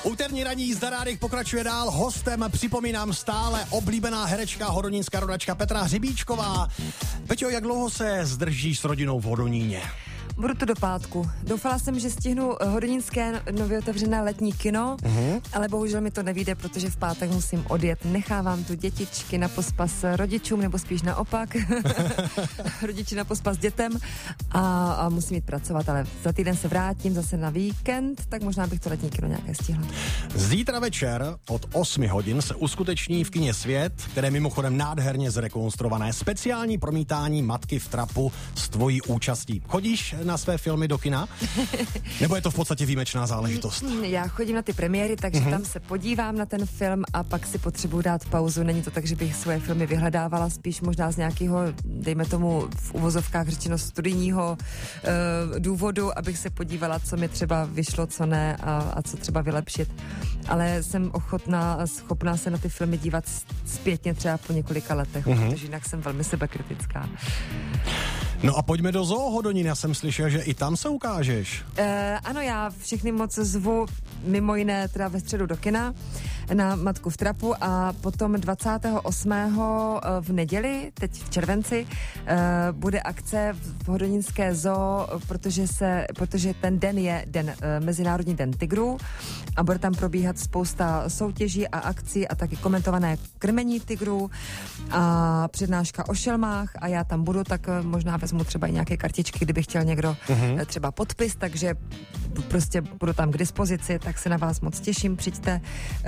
Úterní ranní jízda Rádek pokračuje dál. Hostem, připomínám, stále oblíbená herečka, hodonínská rodačka Petra Hřebíčková. Peťo, jak dlouho se zdržíš s rodinou v Hodoníně? Budu to do pátku. Doufala jsem, že stihnu hodonínské nově otevřené letní kino, ale bohužel mi to nevyjde, protože v pátek musím odjet. Nechávám tu dětičky na pospas rodičům, nebo spíš naopak. Rodiči na pospas dětem a musím jít pracovat, ale za týden se vrátím zase na víkend, tak možná bych to letní kino nějaké stihla. Zítra večer od 8 hodin se uskuteční v kině Svět, které mimochodem nádherně zrekonstruované, speciální promítání Matky v trapu s tvojí účastí. Chodíš na své filmy do kina? Nebo je to v podstatě výjimečná záležitost? Já chodím na ty premiéry, takže tam se podívám na ten film a pak si potřebuji dát pauzu. Není to tak, že bych svoje filmy vyhledávala, spíš možná z nějakého, dejme tomu v uvozovkách řečeno studijního důvodu, abych se podívala, co mi třeba vyšlo, co ne a co třeba vylepšit. Ale jsem schopná se na ty filmy dívat zpětně třeba po několika letech, protože jinak jsem velmi sebekritická. No a pojďme do Zoo Hodonín, já jsem slyšel, že i tam se ukážeš. Ano, já všechny moc zvu, mimo jiné teda ve středu do kina na Matku v trapu a potom 28. v neděli, teď v červenci, bude akce v Hodonínské zoo, protože ten den je Mezinárodní den tigrů a bude tam probíhat spousta soutěží a akcí a taky komentované krmení tigrů a přednáška o šelmách a já tam budu, tak možná vezmu třeba i nějaké kartičky, kdyby chtěl někdo třeba podpis, takže prostě budu tam k dispozici, tak se na vás moc těším, přijďte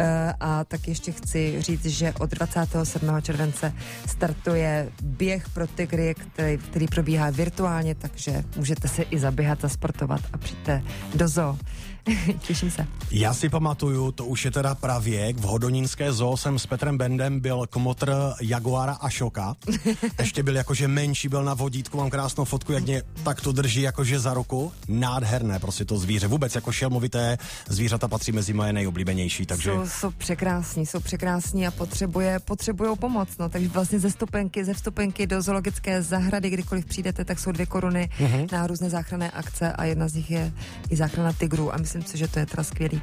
a tak ještě chci říct, že od 27. července startuje běh pro tygry, který probíhá virtuálně, takže můžete se i zaběhat, zasportovat a přijďte do zoo. Těším se. Já si pamatuju, to už je teda pravěk, v Hodonínské zoo jsem s Petrem Bendem byl kmotr Jaguara Ashoka. Ještě byl jakože menší, byl na vodítku, mám krásnou fotku, jak mě tak to drží jakože za ruku. Nádherné prostě to zvíře. Vůbec jako šelmovité zvířata patří mezi moje nejoblíbenější, takže... Jsou překrásní a potřebujou pomoc, no, takže vlastně ze vstupenky do zoologické zahrady, kdykoliv přijdete, tak jsou 2 koruny na různé záchranné akce a jedna z nich je i záchrana tigrů a myslím si, že to je teda skvělý,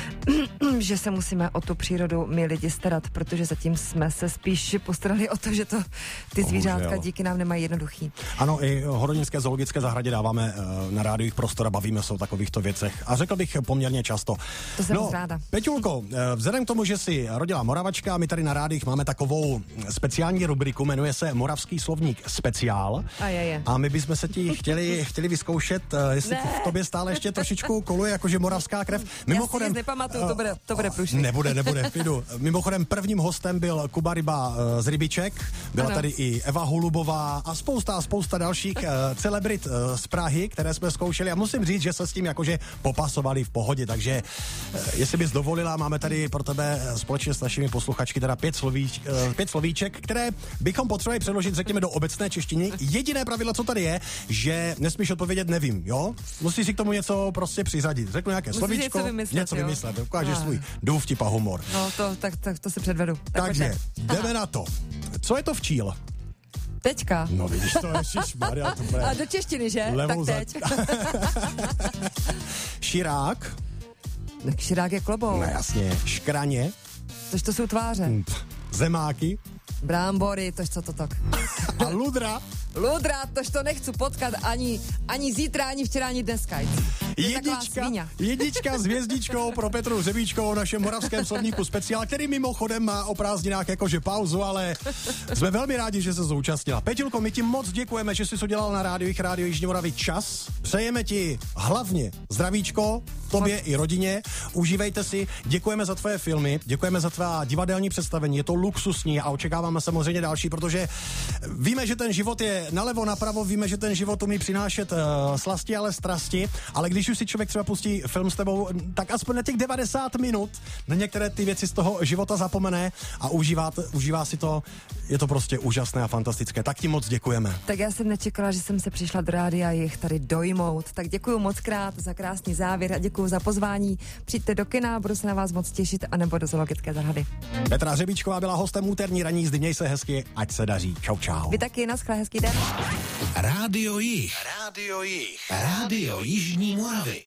že se musíme o tu přírodu my lidi starat, protože zatím jsme se spíš postarali o to, že to ty zvířátka díky nám nemají jednoduchý. Ano, i Hodonínské zoologické zahradě dáváme na rádiových prostor a bavíme se o takovýchto věcech. A řekl bych poměrně často. To jsem moc ráda. Peťulko, vzhledem k tomu, že jsi rodila Moravačka a my tady na rádiích máme takovou speciální rubriku, jmenuje se Moravský slovník speciál. A my bychom se ti chtěli vyzkoušet, jestli v tobě stále ještě trošičku koluje jakože moravská krev. Mimochodem, já si nepamatuju, to bude průšvih. Nebude, klidu. Mimochodem prvním hostem byl Kuba Ryba z Rybiček, byla tady i Eva Hulubová a spousta dalších celebrit z Prahy, které jsme zkoušeli a musím říct, že se s tím jakože popasovali v pohodě, takže jestli bys dovolila, máme tady pro tebe společně s našimi posluchačky teda 5 slovíček, které bychom potřebovali přeložit, řekněme, do obecné češtiny. Jediné pravidlo, co tady je, že nesmíš odpovědět nevím, jo? Musíš si k tomu něco prostě přizadit. Řeknu nějaké slovíčko, něco vymyslet, dokážeš svůj důvtip a humor. No tak to si předvedu. Takže jdeme na to. Co je to včíl? Teďka. No vidíš to, ježišmarja. A do češtiny, že? Tak teď. Širák. Tak širák je klobouk. No jasně. Škraně. Tož to jsou tváře. Zemáky. Brambory, tož co to tak. A ludra. Ludra, tož to nechci potkat ani zítra, ani včera, ani dneska. Jednička s hvězdičkou pro Petru Hřebíčkovou v našem moravském slovníku speciál, který mimochodem má o prázdninách jakože pauzu, ale jsme velmi rádi, že se zúčastnila. Peťulko, my ti moc děkujeme, že jsi udělal na rádiu Jižní Moravy čas. Přejeme ti hlavně zdravíčko, tobě i rodině. Užívejte si, děkujeme za tvoje filmy, děkujeme za tvá divadelní představení, je to luxusní a očekáváme samozřejmě další, protože víme, že ten život je nalevo, napravo, víme, že ten život umí přinášet slasti, ale strasti, ale když už si člověk třeba pustí film s tebou, tak aspoň na těch 90 minut na některé ty věci z toho života zapomene a užívá si to, je to prostě úžasné a fantastické. Tak ti moc děkujeme. Tak já jsem nečekala, že jsem se přišla do rádia jich tady dojmout, tak děkuju moc krát za krásný závěr a děkuju za pozvání. Přijďte do kina, budu se na vás moc těšit, anebo do zoologické zahrady. Petra Hřebíčková byla hostem úterní ranní jízdy, měj se hezky, ať se daří. Čau. Vy taky, naschle, hezký den. Rádio Jih. Rádio Jižní Moravy.